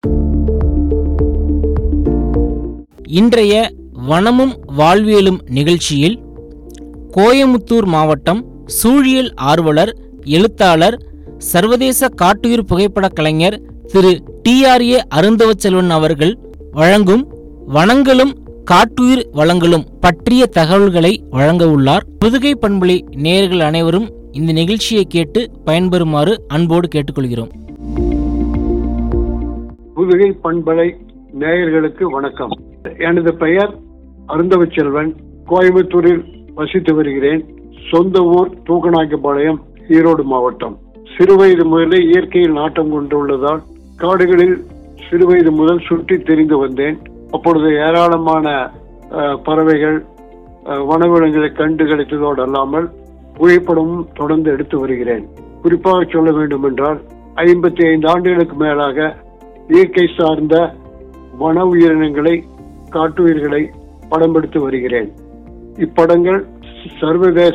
இன்றைய வனமும் வாழ்வியலும் நிகழ்ச்சியில் கோயமுத்தூர் மாவட்டம் சூழியல் ஆர்வலர், எழுத்தாளர், சர்வதேச காட்டுயிர் புகைப்படக் கலைஞர் திரு TRA அருந்தவச்செல்வன் அவர்கள் வழங்கும் வனங்களும் காட்டுயிர் வளங்களும் பற்றிய தகவல்களை வழங்க உள்ளார். புதுகை பண்பலை நேயர்கள் அனைவரும் இந்த நிகழ்ச்சியை கேட்டு பயன்பெறுமாறு அன்போடு கேட்டுக்கொள்கிறோம். புதுகை பண்பலை நேயர்களுக்கு வணக்கம். எனது பெயர் அருந்தவச்செல்வன். கோயம்புத்தூரில் வசித்து வருகிறேன். சொந்த ஊர் தூக்கநாயக்கபாளையம், ஈரோடு மாவட்டம். சிறுவயது முதலே இயற்கையில் நாட்டம் கொண்டுள்ளதால் காடுகளில் சிறுவயது முதல் சுற்றி தெரிந்து வந்தேன். அப்பொழுது ஏராளமான பறவைகள், வனவிலங்குகளை கண்டு கிடைத்ததோடு அல்லாமல் புகைப்படமும் தொடர்ந்து எடுத்து வருகிறேன். குறிப்பாக சொல்ல வேண்டும் என்றால் 55 ஆண்டுகளுக்கு மேலாக இயற்கை சார்ந்த வன உயிரினங்களை, காட்டுயிர்களை படம் எடுத்து வருகிறேன். இப்படங்கள் சர்வதேச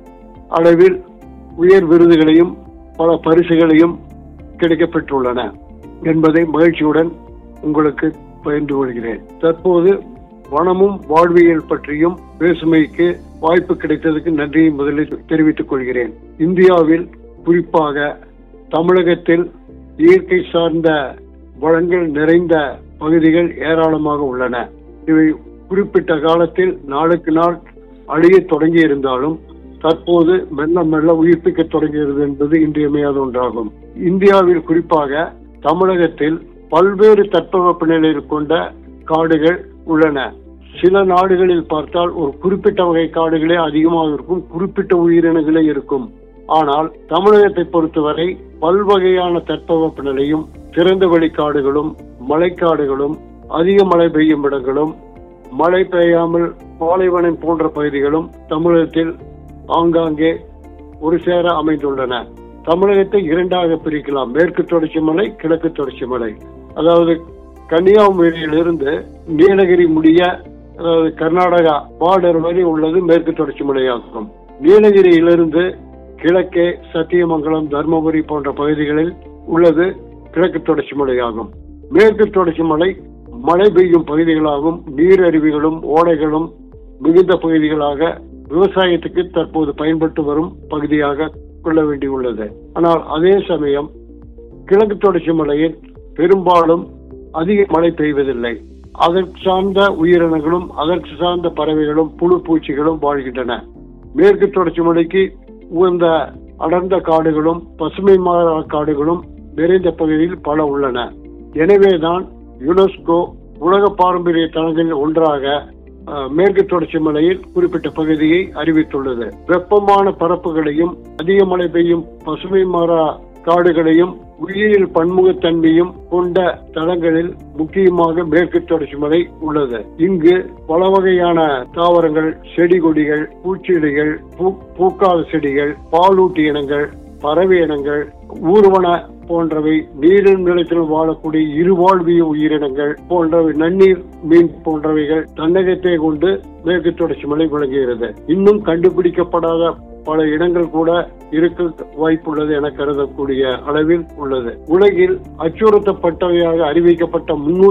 அளவில் உயர் விருதுகளையும் பல பரிசுகளையும் கிடைக்கப்பெற்றுள்ளன என்பதை மகிழ்ச்சியுடன் உங்களுக்கு பகிர்ந்து கொள்கிறேன். தற்போது வனமும் வாழ்வியல் பற்றியும் பேசுமைக்கு வாய்ப்பு கிடைத்ததுக்கு நன்றியை முதலில் தெரிவித்துக் கொள்கிறேன். இந்தியாவில், குறிப்பாக தமிழகத்தில் இயற்கை சார்ந்த வளங்கள் நிறைந்த பகுதிகள் ஏராளமாக உள்ளன. இவை குறிப்பிட்ட காலத்தில் நாளுக்கு நாள் அழிய தொடங்கி இருந்தாலும் தற்போது மெல்ல மெல்ல உயிர்ப்பிக்க தொடங்குகிறது என்பது இன்றியமையாத ஒன்றாகும். இந்தியாவில், குறிப்பாக தமிழகத்தில் பல்வேறு தட்பவெப்ப நிலையில் கொண்ட காடுகள் உள்ளன. சில நாடுகளில் பார்த்தால் ஒரு குறிப்பிட்ட வகை காடுகளே அதிகமாக இருக்கும், குறிப்பிட்ட உயிரினங்களே இருக்கும். ஆனால் தமிழகத்தை பொறுத்தவரை பல்வகையான தட்பவெப்ப நிலையும், திறந்த வெளி காடுகளும், மலைக்காடுகளும், அதிக மழை பெய்யும் இடங்களும், மழை பெய்யாமல் பாலைவனம் போன்ற பகுதிகளும் தமிழகத்தில் ஆங்காங்கே ஒரு சேர அமைந்துள்ளன. தமிழகத்தை இரண்டாக பிரிக்கலாம்: மேற்கு தொடர்ச்சி மலை, கிழக்கு தொடர்ச்சி மலை. அதாவது கன்னியாகுமரியிலிருந்து நீலகிரி முடிய, அதாவது கர்நாடகா பார்டர் வரை உள்ளது மேற்கு தொடர்ச்சி மலையாகும். நீலகிரியிலிருந்து கிழக்கே சத்தியமங்கலம், தர்மபுரி போன்ற பகுதிகளில் உள்ளது கிழக்கு தொடர்ச்சி மலையாகும். மேற்கு தொடர்ச்சி மலை மழை பெய்யும் பகுதிகளாகும். நீரருவிகளும் ஓடைகளும் மிகுந்த பகுதிகளாக விவசாயத்துக்கு தற்போது பயன்பட்டு வரும் பகுதியாக கொள்ள வேண்டியுள்ளது. ஆனால் அதே சமயம் கிழக்கு தொடர்ச்சி மலையில் பெரும்பாலும் அதிக மழை பெய்வதில்லை. அதற்கு சார்ந்த உயிரினங்களும், அதற்கு சார்ந்த பறவைகளும், புழு பூச்சிகளும் வாழ்கின்றன. மேற்கு தொடர்ச்சி மலைக்கு உகந்த அடர்ந்த காடுகளும் பசுமை மாறா காடுகளும் நிறைந்த பகுதியில் பல உள்ளன. எனவேதான் யுனெஸ்கோ உலக பாரம்பரிய தலங்களில் ஒன்றாக மேற்கு தொடர்ச்சி மலையில் குறிப்பிட்ட பகுதியை அறிவித்துள்ளது. வெப்பமான பரப்புகளையும், அதிக மழை பெய்யும் பசுமை மாறா காடுகளையும், உயிரியல் பன்முகத்தன்மையும் கொண்ட தலங்களில் முக்கியமாக மேற்கு தொடர்ச்சி மலை உள்ளது. இங்கு பல வகையான தாவரங்கள், செடி கொடிகள், பூச்செடிகள், பூக்காத செடிகள், பாலூட்டி இனங்கள், பறவை இனங்கள், ஊர்வன போன்றவை, நீரின் நிலத்தில் வாழக்கூடிய இருவாழ்விய உயிரினங்கள் போன்றவை, நன்னீர் மீன் போன்றவைகள் தன்னகத்தை கொண்டு மேற்கு தொடர்ச்சி மலை விளங்குகிறது. இன்னும் கண்டுபிடிக்கப்படாத பல இடங்கள் கூட இருக்க வாய்ப்புள்ளது என கருதக்கூடிய அளவில் உள்ளது. உலகில் அச்சுறுத்தப்பட்டவையாக அறிவிக்கப்பட்ட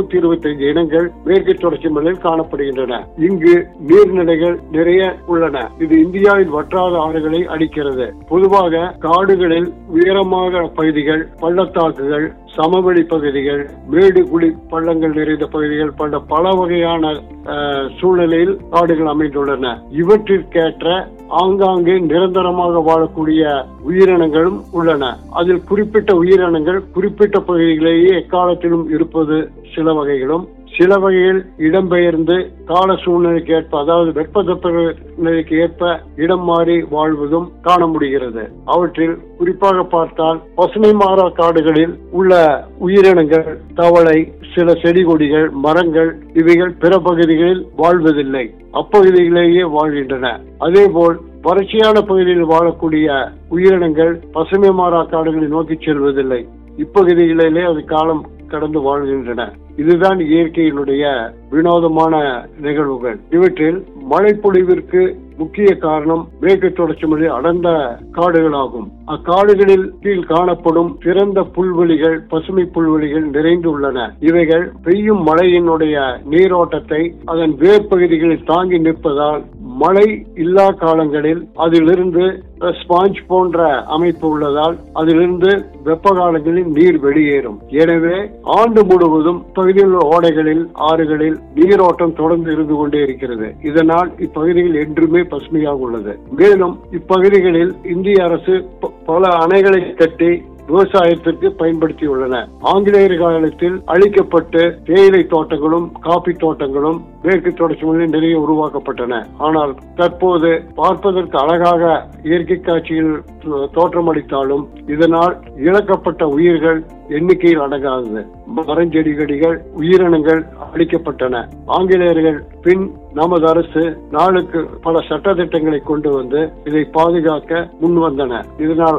325 இனங்கள் மேற்கு தொடர்ச்சி மலையில் காணப்படுகின்றன. இங்கு நீர்நிலைகள் நிறைய உள்ளன. இது இந்தியாவில் வற்றாத ஆறுகளை அளிக்கிறது. பொதுவாக காடுகளில் உயரமான பகுதிகள், பள்ளத்தாக்குகள், சமவெளி பகுதிகள், மேடு குழி பள்ளங்கள் நிறைந்த பகுதிகள் போன்ற பல வகையான சூழ்நிலையில் காடுகள் அமைந்துள்ளன. இவற்றிற்கேற்ற ஆங்காங்கே நிரந்தரமாக வாழக்கூடிய உயிரினங்களும் உள்ளன. அதில் குறிப்பிட்ட உயிரினங்கள் குறிப்பிட்ட பகுதிகளிலேயே எக்காலத்திலும் இருப்பது சில வகைகளும், சில வகையில் இடம்பெயர்ந்து கால சூழ்நிலைக்கு ஏற்ப, அதாவது வெப்பதப்ப நிலைக்கு ஏற்ப இடம் மாறி வாழ்வதும் காண முடிகிறது. அவற்றில் குறிப்பாக பார்த்தால் பசுமை மாறா காடுகளில் உள்ள உயிரினங்கள், தவளை, சில செடி கொடிகள், மரங்கள், இவைகள் பிற பகுதிகளில் வாழ்வதில்லை, அப்பகுதிகளிலேயே வாழ்கின்றன. அதேபோல் வறட்சியான பகுதியில் வாழக்கூடிய உயிரினங்கள் பசுமை மாறா காடுகளை நோக்கி செல்வதில்லை, இப்பகுதிகளிலே அது காலம் கடந்து வாழ்கின்றன. இதுதான் இயற்கையினுடைய வினோதமான நிகழ்வுகள். இவற்றில் மழைப்பொழிவிற்கு முக்கிய காரணம் மேற்கு தொடர்ச்சி மலையில் அடர்ந்த காடுகளாகும். அக்காடுகளில் கீழ் காணப்படும் சிறந்த புல்வெளிகள், பசுமை புல்வெளிகள் நிறைந்துள்ளன. இவைகள் பெய்யும் மழையினுடைய நீரோட்டத்தை அதன் வேர்பகுதிகளில் தாங்கி நிற்பதால் மழை இல்லா காலங்களில் அதிலிருந்து ஸ்பாஞ்ச் போன்ற அமைப்பு உள்ளதால் அதிலிருந்து வெப்ப காலங்களில் நீர் வெளியேறும். எனவே ஆண்டு முழுவதும் பகுதியில் உள்ள ஓடைகளில், ஆறுகளில் நீரோட்டம் தொடர்ந்து இருந்து கொண்டே இருக்கிறது. இதனால் இப்பகுதிகள் என்றுமே பசுமையாக உள்ளது. மேலும் இப்பகுதிகளில் இந்திய அரசு பல அணைகளை கட்டி விவசாயத்திற்கு பயன்படுத்தியுள்ளன. ஆங்கிலேயர் காலத்தில் அழிக்கப்பட்டு தேயிலை தோட்டங்களும் காபி தோட்டங்களும் மேற்கு தொடர்ச்சி மலையில் நிறைய உருவாக்கப்பட்டன. ஆனால் தற்போது பார்ப்பதற்கு அழகாக இயற்கை காட்சியில் தோற்றமளித்தாலும் இதனால் இழக்கப்பட்ட உயிர்கள் எண்ணிக்கையில் அடங்காதது. மரஞ்செடிகள், உயிரினங்கள் அழிக்கப்பட்டன. ஆங்கிலேயர்கள் பின் நமது அரசு நாளுக்கு பல சட்ட திட்டங்களை கொண்டு வந்து இதை பாதுகாக்க முன் வந்தன. இதனால்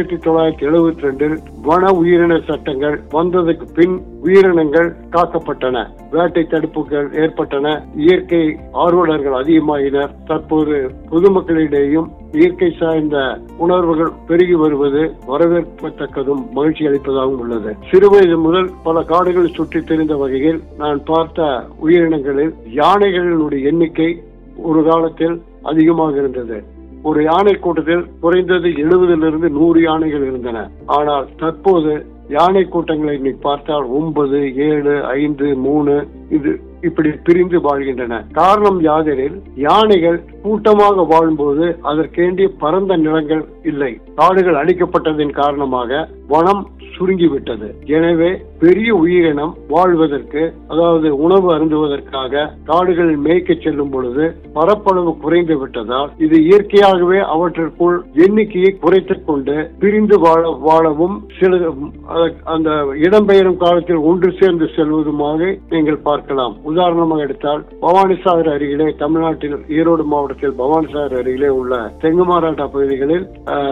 1972 வன உயிரின சட்டங்கள் வந்ததுக்கு பின் உயிரினங்கள் காக்கப்பட்டன, வேட்டை தடுப்புகள் ஏற்பட்டன, இயற்கை ஆர்வலர்கள் அதிகமாகினர். தற்போது பொதுமக்களிடையும் இயற்கை சார்ந்த உணர்வுகள் பெருகி வருவது வரவேற்கத்தக்கதும் மகிழ்ச்சி அளிப்பதாகவும் உள்ளது. சிறுவயது முதல் பல காடுகள் சுற்றி தெரிந்த வகையில் நான் பார்த்த உயிரினங்களில் யானைகளினுடைய எண்ணிக்கை ஒரு காலத்தில் அதிகமாக இருந்தது. ஒரு யானை கூட்டத்தில் குறைந்தது 70 to 100 யானைகள் இருந்தன. ஆனால் தற்போது யானை கூட்டங்களை இன்னைக்கு பார்த்தால் 9, 7, 5, 3 இது இப்படி பிரிந்து வாழ்கின்றன. காரணம் யாதெனில் யானைகள் கூட்டமாக வாழும்போது அதற்கேண்டிய பரந்த நிலங்கள் இல்லை. காடுகள் அழிக்கப்பட்டதின் காரணமாக வனம் சுருங்கிவிட்டது. எனவே பெரிய உயிரினம் வாழ்வதற்கு, அதாவது உணவு அருந்துவதற்காக காடுகளில் மேய்க்க செல்லும் பொழுது பரப்பளவு குறைந்து விட்டதால் இது இயற்கையாகவே அவற்றிற்குள் எண்ணிக்கையை குறைத்துக் கொண்டு பிரிந்து வாழவும் சில அந்த இடம்பெயரும் காலத்தில் ஒன்று சேர்ந்து செல்வதுமாக நீங்கள் பார்க்கலாம். உதாரணமாக எடுத்தால் பவானிசாகர் அருகிலே, தமிழ்நாட்டில் ஈரோடு மாவட்டத்தில் பவானிசாகர் அருகிலே உள்ள தெங்குமாராட்டா பகுதிகளில்,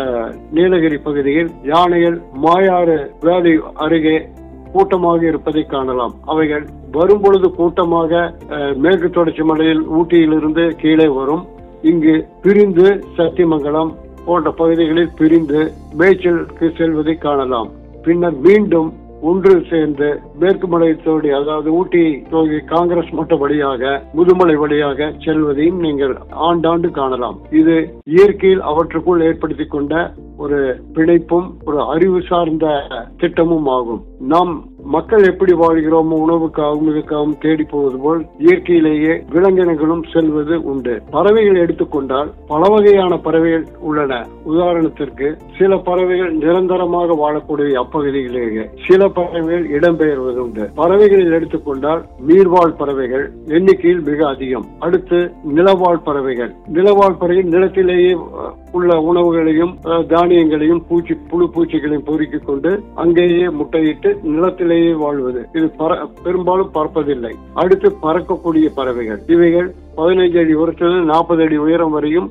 நீலகிரி பகுதியில் யானைகள் மாயாறு வேலி அருகே கூட்டமாக இருப்பதை காணலாம். அவைகள் வரும்பொழுது கூட்டமாக மேற்கு தொடர்ச்சி மலையில் ஊட்டியிலிருந்து கீழே வரும். இங்கு பிரிந்து சத்தியமங்கலம் போன்ற பகுதிகளில் பிரிந்து மேய்ச்சலுக்கு செல்வதை காணலாம். பின்னர் மீண்டும் ஒன்று சேர்ந்து மேற்கு மலை தோடி, அதாவது ஊட்டி தோகி காங்கிரஸ் மட்ட வழியாக முதுமலை வழியாக செல்வதையும் நீங்கள் ஆண்டாண்டு காணலாம். இது இயற்கையில் அவற்றுக்குள் ஏற்படுத்தி கொண்ட ஒரு பிணைப்பும் ஒரு அறிவு சார்ந்த திட்டமும் ஆகும். நாம் மக்கள் எப்படி வாழ்கிறோமோ உணவுக்காகவும் இதுக்காகவும் தேடி போவது போல் இயற்கையிலேயே விலங்கினங்களும் செல்வது உண்டு. பறவைகள் எடுத்துக்கொண்டால் பல வகையான பறவைகள் உள்ளன. உதாரணத்திற்கு சில பறவைகள் நிரந்தரமாக வாழக்கூடிய அப்பகுதியிலேயே, சில பறவைகள் இடம்பெயர்வது உண்டு. பறவைகளில் எடுத்துக்கொண்டால் நீர்வாழ் பறவைகள் எண்ணிக்கையில் மிக அதிகம். அடுத்து நிலவாழ் பறவைகள். நிலவாழ் பறவைகள் நிலத்திலேயே உள்ள உணவுகளையும் தானியங்களையும் புழு பூச்சிகளையும் பொறுக்கிக் கொண்டு அங்கேயே முட்டையிட்டு நிலத்திலேயே வாழ்வது. இது பெரும்பாலும் பறப்பதில்லை. அடுத்து பறக்கக்கூடிய பறவைகள். இவைகள் 15 அடி உயரத்தில் 40 அடி உயரம் வரையும்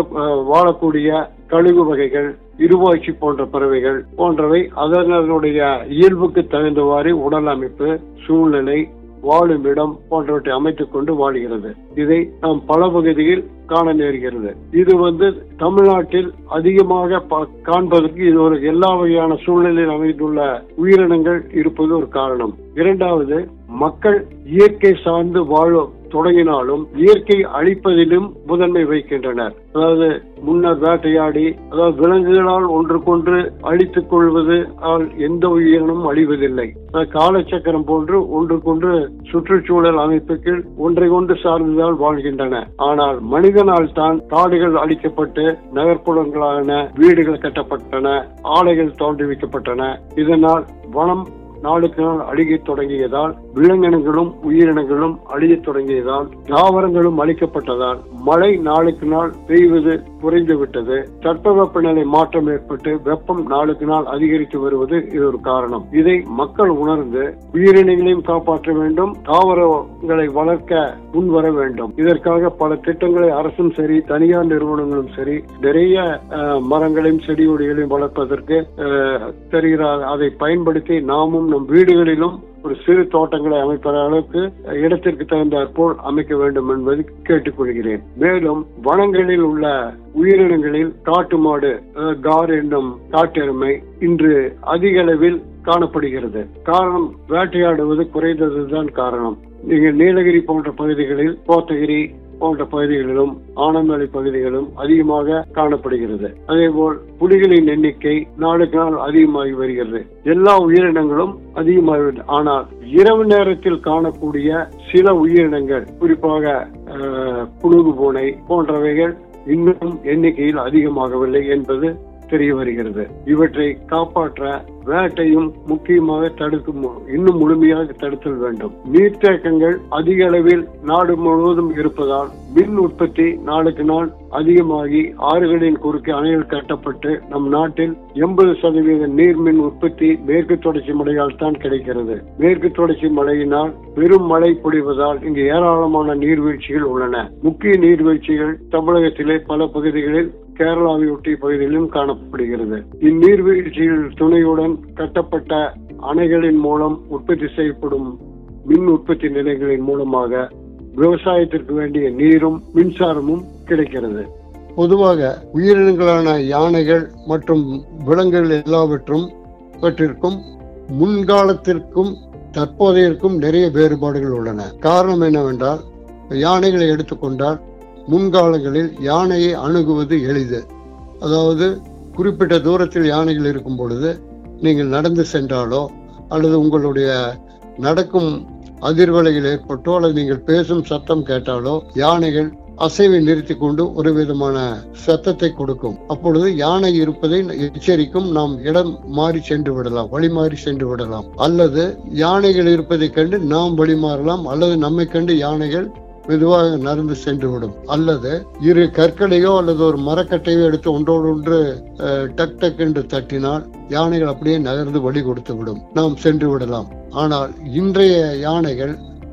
வாழக்கூடிய கழுகு வகைகள், இருவாய்ச்சி போன்ற பறவைகள் போன்றவை அதனுடைய இயல்புக்கு தகுந்தவாறு உடல் அமைப்பு, சூழ்நிலை, வாழும் இடம் போன்றவற்றை அமைத்துக் கொண்டு வாழ்கிறது. இதை நாம் பல பகுதியில் காண நேர்கிறது. இது தமிழ்நாட்டில் அதிகமாக காண்பதற்கு இது ஒரு எல்லா வகையான சூழ்நிலையில் அமைந்துள்ள உயிரினங்கள் இருப்பது ஒரு காரணம். இரண்டாவது, மக்கள் இயற்கை சார்ந்து வாழ தொடங்கினாலும் இயற்கை அழிப்பதிலும் முதன்மை வைக்கின்றனர். அதாவது முன்னர் வேட்டையாடி, அதாவது விலங்குகளால் ஒன்றுக்கொன்று அழித்துக் கொள்வது எந்த உயிரினமும் அழிவதில்லை. காலச்சக்கரம் போன்று ஒன்றுக்கொன்று சுற்றுச்சூழல் அமைப்புக்கு ஒன்றை கொண்டு சார்ந்துதான் வாழ்கின்றன. ஆனால் மனிதனால் தான் காடுகள் அழிக்கப்பட்டு நகர்ப்புறங்களான வீடுகள் கட்டப்பட்டன, ஆலைகள் தோன்றுவிக்கப்பட்டன. இதனால் வனம் நாளுக்கு நாள் அழியத் தொடங்கியதால், விலங்கினங்களும் உயிரினங்களும் அழியத் தொடங்கியதால், தாவரங்களும் அழிக்கப்பட்டதால் மழை நாளுக்கு நாள் பெய்வது குறைந்து விட்டது. தட்பவெப்பநிலை மாற்றம் ஏற்பட்டு வெப்பம் நாளுக்கு நாள் அதிகரித்து வருவது இது ஒரு காரணம். இதை மக்கள் உணர்ந்து உயிரினங்களையும் காப்பாற்ற வேண்டும், தாவரங்களை வளர்க்க முன்வர வேண்டும். இதற்காக பல திட்டங்களை அரசும் சரி, தனியார் நிறுவனங்களும் சரி, நிறைய மரங்களையும் செடி கொடிகளையும் வளர்ப்பதற்கு தெரிகிறார். அதை பயன்படுத்தி நாமும் நம் வீடுகளிலும் ஒரு சிறு தோட்டங்களை அமைப்பத அளவுக்கு இடத்திற்கு தகுந்தாற்போல் அமைக்க வேண்டும் என்பதை கேட்டுக்கொள்கிறேன். மேலும் வனங்களில் உள்ள உயிரினங்களில் காட்டு மாடு, கார் என்னும் காட்டெருமை இன்று அதிக அளவில் காணப்படுகிறது. காரணம், வேட்டையாடுவது குறைந்ததுதான் காரணம். நீங்க நீலகிரி போன்ற பகுதிகளில், கோத்தகிரி போன்ற பகுதிகளிலும், ஆனமலை பகுதிகளிலும் அதிகமாக காணப்படுகிறது. அதேபோல் புலிகளின் எண்ணிக்கை நாளுக்கு நாள் அதிகமாகி வருகிறது. எல்லா உயிரினங்களும் அதிகமாகி, ஆனால் இரவு நேரத்தில் காணக்கூடிய சில உயிரினங்கள், குறிப்பாக புழுகு பூனை போன்றவைகள் இன்னும் எண்ணிக்கையில் அதிகமாகவில்லை என்பது தெரிய வருகிறது. இவற்றை காப்பாற்ற வேட்டையும் முக்கியமாக இன்னும் முழுமையாக தடுத்தல் வேண்டும். நீர்த்தேக்கங்கள் அதிக அளவில் நாடு முழுவதும் இருப்பதால் மின் உற்பத்தி நாளுக்கு நாள் அதிகமாகி ஆறுகளின் குறுக்கே அணைகள் கட்டப்பட்டு நம் நாட்டில் 80% நீர் மின் உற்பத்தி மேற்கு தொடர்ச்சி மழையால் தான் கிடைக்கிறது. மேற்கு தொடர்ச்சி மழையினால் பெரும் மழை பொழிவதால் இங்கு ஏராளமான நீர்வீழ்ச்சிகள் உள்ளன. முக்கிய நீர்வீழ்ச்சிகள் தமிழகத்திலே பல பகுதிகளில், கேரளாவை ஒட்டிய பகுதிகளிலும் காணப்படுகிறது. இந்நீர்வீழ்ச்சிகள் துணையுடன் கட்டப்பட்ட அணைகளின் மூலம் உற்பத்தி செய்யப்படும் மின் உற்பத்தி நிலையங்களின் மூலமாக விவசாயத்திற்கு வேண்டிய நீரும் மின்சாரமும் கிடைக்கிறது. பொதுவாக உயிரினங்களான யானைகள் மற்றும் விலங்குகள் எல்லாவற்றிற்கும் முன்காலத்திற்கும் தற்போதையற்கும் நிறைய வேறுபாடுகள் உள்ளன. காரணம் என்னவென்றால், யானைகளை எடுத்துக்கொண்டால் முன்காலங்களில் யானையை அணுகுவது எளிது. அதாவது குறிப்பிட்ட தூரத்தில் யானைகள் இருக்கும் பொழுது நீங்கள் நடந்து சென்றாலோ அல்லது உங்களுடைய நடக்கும் அதிர்வலைகள் ஏற்பட்டோ அல்லது நீங்கள் பேசும் சத்தம் கேட்டாலோ யானைகள் அசைவை நிறுத்தி கொண்டு ஒரு விதமான சத்தத்தை கொடுக்கும். அப்பொழுது யானை இருப்பதை எச்சரிக்கும். நாம் இடம் மாறி சென்று விடலாம், வழி மாறி சென்று விடலாம். அல்லது யானைகள் இருப்பதை கண்டு நாம் வழி மாறலாம், அல்லது நம்மை கண்டு யானைகள் மெதுவாக நடந்து சென்று விடும். அல்லது இரு கற்களையோ அல்லது ஒரு மரக்கட்டையோ எடுத்து ஒன்றோடு ஒன்று டக் டக் என்று தட்டினால் யானைகள் அப்படியே நகர்ந்து வழி கொடுத்து விடும், நாம் சென்று விடலாம். ஆனால் இன்றைய யானைகள்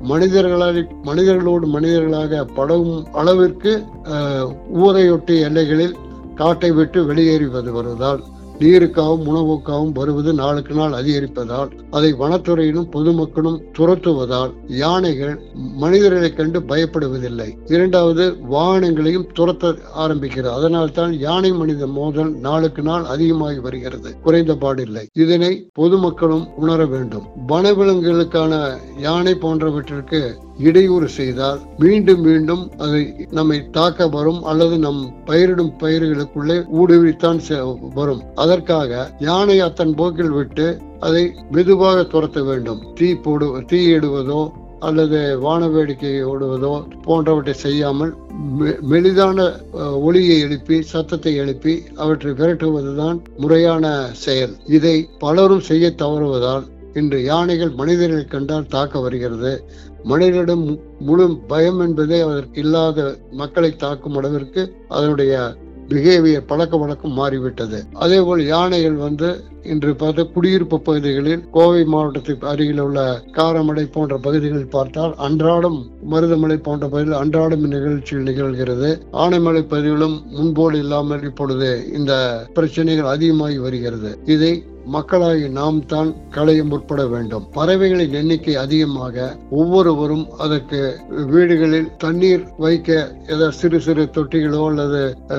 மனிதர்களோடு மனிதர்களாக பழகும் அளவிற்கு ஊரையொட்டிய எல்லைகளில் காட்டை விட்டு வெளியேறி வருவதால், நீருக்காகவும் உணவுக்காகவும் வருவது நாளுக்கு நாள் அதிகரிப்பதால், அதை வனத்துறையிலும் பொதுமக்களும் துரத்துவதால் யானைகள் மனிதர்களை கண்டு பயப்படுவதில்லை. இரண்டாவது, வாகனங்களையும் துரத்த ஆரம்பிக்கிறது. அதனால் தான் யானை மனித மோதல் நாளுக்கு நாள் அதிகமாகி வருகிறது, குறைந்த பாடில்லை. இதனை பொதுமக்களும் உணர வேண்டும். வனவிலங்குகளுக்கான யானை போன்றவற்றிற்கு இடையூறு செய்தால் மீண்டும் மீண்டும் அதை நம்மை தாக்க வரும், அல்லது நம் பயிரிடும் பயிர்களுக்குள்ளே ஊடுருவித்தான் வரும். அதற்காக யானை அத்தன் போக்கில் விட்டு அதை மெதுவாக துரத்த வேண்டும். தீ இடுவதோ அல்லது வான வேடிக்கை ஓடுவதோ போன்றவற்றை செய்யாமல் மெலிதான ஒலியை எழுப்பி, சத்தத்தை எழுப்பி அவற்றை விரட்டுவதுதான் முறையான செயல். இதை பலரும் செய்ய தவறுவதால் இன்று யானைகள் மனிதர்களை கண்டால் தாக்க வருகிறது. மனிதனிடம் முழு பயம் என்பதே அதற்கு இல்லாத மக்களை தாக்கும் அளவிற்கு அதனுடைய பிஹேவியர், பழக்க வழக்கம் மாறிவிட்டது. அதே போல் யானைகள் இன்று பார்த்த குடியிருப்பு பகுதிகளில், கோவை மாவட்டத்துக்கு அருகில் உள்ள காரமடை போன்ற பகுதிகளில் பார்த்தால் அன்றாடம், மருதமலை போன்ற பகுதியில் அன்றாடம் நிகழ்ச்சிகள் நிகழ்கிறது. ஆனைமலை பகுதிகளும் முன்போல் இல்லாமல் இப்பொழுது இந்த பிரச்சனைகள் அதிகமாகி வருகிறது. இதை மக்களாகி நாம் தான் களைய முற்பட வேண்டும். பறவைகளின் எண்ணிக்கை அதிகமாக ஒவ்வொருவரும் அதற்கு வீடுகளில் தண்ணீர் வைக்க ஏதாவது சிறு சிறு தொட்டிகளோ அல்லது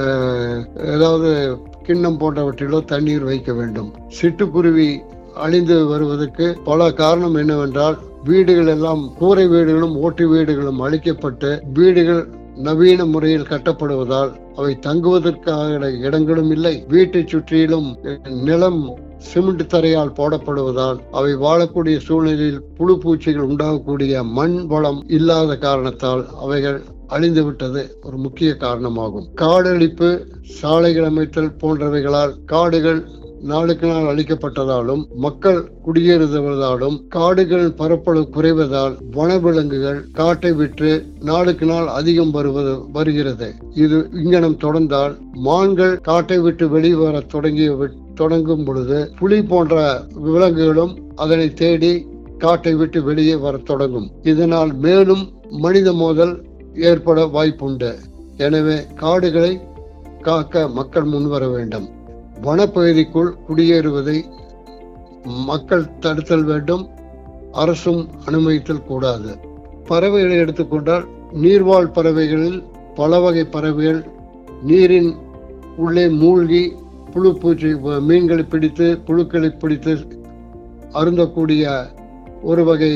ஏதாவது கிண்ணம் போன்றவற்றிலோ தண்ணீர் வைக்க வேண்டும். சிட்டுக்குருவி அழிந்து வருவதற்கு பல காரணம் என்னவென்றால், வீடுகள் எல்லாம் கூரை வீடுகளும் ஓட்டு வீடுகளும் அழிக்கப்பட்டு வீடுகள் நவீன முறையில் கட்டப்படுவதால் அவை தங்குவதற்கான இடங்களும் இல்லை. வீட்டை சுற்றிலும் நிலம் சிமெண்ட் தரையால் போடப்படுவதால் அவை வாழக்கூடிய சூழ்நிலையில் புழு பூச்சிகள் உண்டாகக்கூடிய மண் வளம் இல்லாத காரணத்தால் அவைகள் அழிந்துவிட்டது ஒரு முக்கிய காரணமாகும். காடழிப்பு, சாலைகள் அமைத்தல் போன்றவைகளால் காடுகள் நாளுக்கு நாள் அழிக்கப்பட்டதாலும், மக்கள் குடியேறுவதாலும், காடுகள் பரப்பளவு குறைவதால் வனவிலங்குகள் காட்டை விட்டு நாளுக்கு நாள் அதிகம் வருகிறது. இது இங்கனம் தொடர்ந்தால் மான்கள் காட்டை விட்டு வெளிவர தொடங்கும் பொழுது புலி போன்ற விலங்குகளும் அதனை தேடி காட்டை விட்டு வெளியே வர தொடங்கும். இதனால் மேலும் மனித மோதல் ஏற்பட வாய்ப்புண்டு. எனவே காடுகளை காக்க மக்கள் முன்வர வேண்டும். வனப்பகுதிக்குள் குடியேறுவதை மக்கள் தடுத்தல் வேண்டும். அரசும் அனுமதித்தல் கூடாது. பறவைகளை எடுத்துக்கொண்டால் நீர்வாழ் பறவைகளில் பல வகை பறவைகள் நீரின் உள்ளே மூழ்கி புழு பூச்சி மீன்களை பிடித்து புழுக்களை பிடித்து அருந்தக்கூடிய ஒரு வகை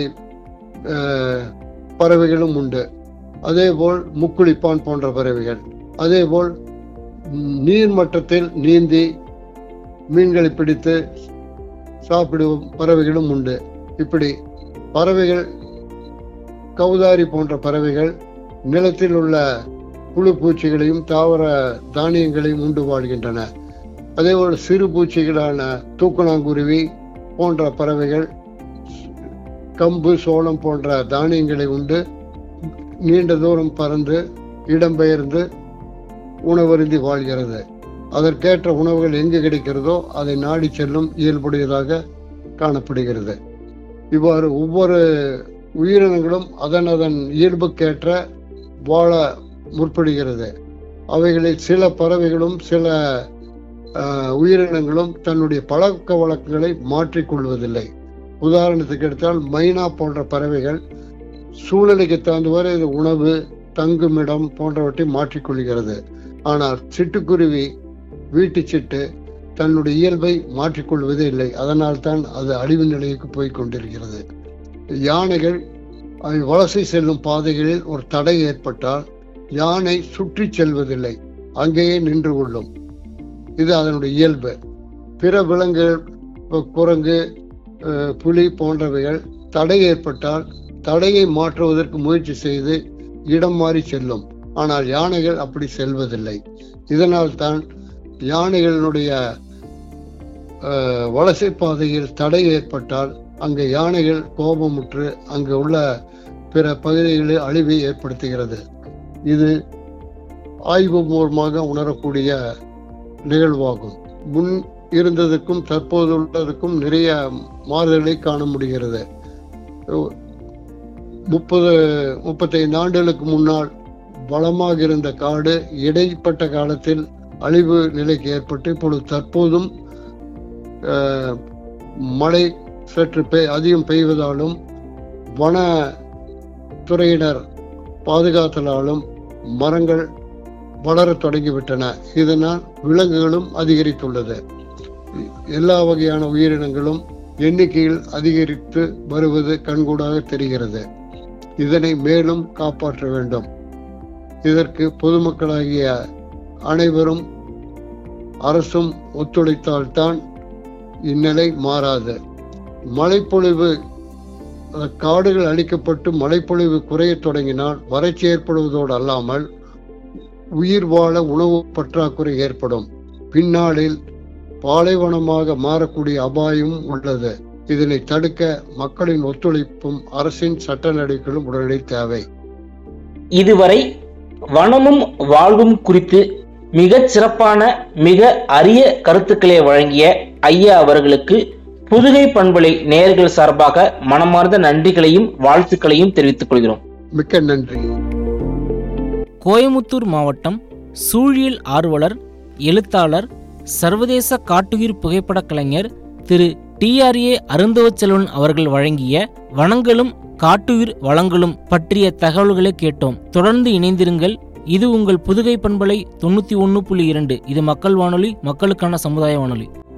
பறவைகளும் உண்டு. அதேபோல் முக்குளிப்பான் போன்ற பறவைகள், அதேபோல் நீர் மட்டத்தில் நீந்தி மீன்களை பிடித்து சாப்பிடும் பறவைகளும் உண்டு. இப்படி பறவைகள், கௌதாரி போன்ற பறவைகள் நிலத்தில் உள்ள புழு பூச்சிகளையும் தாவர தானியங்களையும் உண்டு வாழ்கின்றன. அதேபோல் சிறு பூச்சிகளான தூக்கணாங்குருவி போன்ற பறவைகள் கம்பு சோளம் போன்ற தானியங்களை உண்டு நீண்ட தூரம் பறந்து இடம்பெயர்ந்து உணவருந்தி வாழ்கிறது. அதற்கேற்ற உணவுகள் எங்கு கிடைக்கிறதோ அதை நாடி செல்லும் இயல்புடையதாக காணப்படுகிறது. இவ்வாறு ஒவ்வொரு உயிரினங்களும் அதன் இயல்புக்கேற்ற வாழ முற்படுகிறது. அவைகளில் சில பறவைகளும் சில உயிரினங்களும் தன்னுடைய பழக்க வழக்கங்களை மாற்றிக்கொள்வதில்லை. உதாரணத்துக்கு எடுத்தால் மைனா போன்ற பறவைகள் சூழ்நிலைக்கு தகுந்தவரை இது உணவு, தங்குமிடம் போன்றவற்றை மாற்றிக்கொள்கிறது. ஆனால் சிட்டுக்குருவி, வீட்டு சிட்டு தன்னுடைய இயல்பை மாற்றிக்கொள்வதே இல்லை. அதனால் தான் அது அழிவு நிலைக்கு போய் கொண்டிருக்கிறது. யானைகள் அவை வலசை செல்லும் பாதைகளில் ஒரு தடை ஏற்பட்டால் யானை சுற்றி செல்வதில்லை, அங்கேயே நின்று கொள்ளும். இது அதனுடைய இயல்பு. பிற விலங்குகள், குரங்கு, புலி போன்றவைகள் தடை ஏற்பட்டால் தடையை மாற்றுவதற்கு முயற்சி செய்து இடம் மாறி செல்லும். ஆனால் யானைகள் அப்படி செல்வதில்லை. இதனால் தான் யானைகளினுடைய வலசை பாதையில் தடை ஏற்பட்டால் அங்கே யானைகள் கோபமுற்று அங்கு உள்ள பிற பகுதிகளில் அழிவை ஏற்படுத்துகிறது. இது ஆய்வு மூலமாக உணரக்கூடிய நிகழ்வாகும். முன் இருந்ததுக்கும் தற்போது உள்ளதுக்கும் நிறைய மாறுதலை காண முடிகிறது. 30-35 ஆண்டுகளுக்கு முன்னால் வளமாக இருந்த காடு இடைப்பட்ட காலத்தில் அழிவு நிலைக்கு ஏற்பட்டு இப்பொழுது தற்போதும் மழை சற்று அதிகம் பெய்வதாலும் வன துறையினர் பாதுகாத்தலாலும் மரங்கள் வளர தொடங்கிவிட்டன. இதனால் விலங்குகளும் அதிகரித்துள்ளது. எல்லா வகையான உயிரினங்களும் எண்ணிக்கையில் அதிகரித்து வருவது கண்கூடாக தெரிகிறது. இதனை மேலும் காப்பாற்ற வேண்டும். இதற்கு பொதுமக்களாகிய அனைவரும் அரசும் ஒத்துழைத்தால்தான் இந்நிலை மாறாது. மழைப்பொழிவு, காடுகள் அழிக்கப்பட்டு மழைப்பொழிவு குறைய தொடங்கினால் வறட்சி ஏற்படுவதோடு அல்லாமல் உயிர் வாழ உணவு பற்றாக்குறை ஏற்படும். பின்னாளில் பாலைவனமாக மாறக்கூடிய அபாயம் உள்ளது. இதனை தடுக்க மக்களின் ஒத்துழைப்பும் அரசின் சட்ட நடவடிக்கைகளும் உடனடி தேவை. இதுவரை வனமும் வாழ்வும் குறித்து மிகச் சிறப்பான, மிக அரிய கருத்துக்களை வழங்கிய ஐயா அவர்களுக்கு புதுகை பண்பலை நேயர்கள் சார்பாக மனமார்ந்த நன்றிகளையும் வாழ்த்துக்களையும் தெரிவித்துக் கொள்கிறோம். மிக்க நன்றி. கோயமுத்தூர் மாவட்டம் சூழியல் ஆர்வலர், எழுத்தாளர், சர்வதேச காட்டுயிர் புகைப்பட கலைஞர் திரு TRA அருந்தவச்செல்வன் அவர்கள் வழங்கிய வனங்களும் காட்டுயிர் வளங்களும் பற்றிய தகவல்களை கேட்டோம். தொடர்ந்து இணைந்திருங்கள். இது உங்கள் புதுகை பண்பலை 91.2. இது மக்கள் வானொலி, மக்களுக்கான சமுதாய வானொலி.